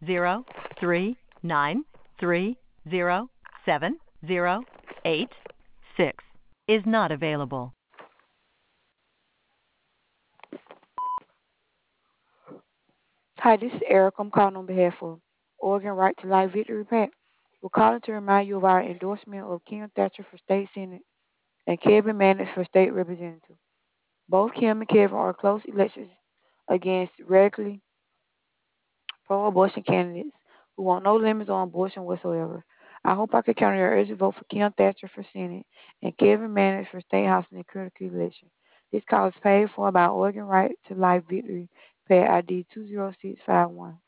039307086 is not available. Hi, this is Eric. I'm calling on behalf of Oregon Right to Life Victory PAC. We're calling to remind you of our endorsement of Kim Thatcher for state senate and Kevin Mannix for state representative. Both Kim and Kevin are close elections against radically pro-abortion candidates who want no limits on abortion whatsoever. I hope I can count on your urgent vote for Kim Thatcher for Senate and Kevin Mannix for State House in the critical election. This call is paid for by Oregon Right to Life Victory, PAC ID 20651.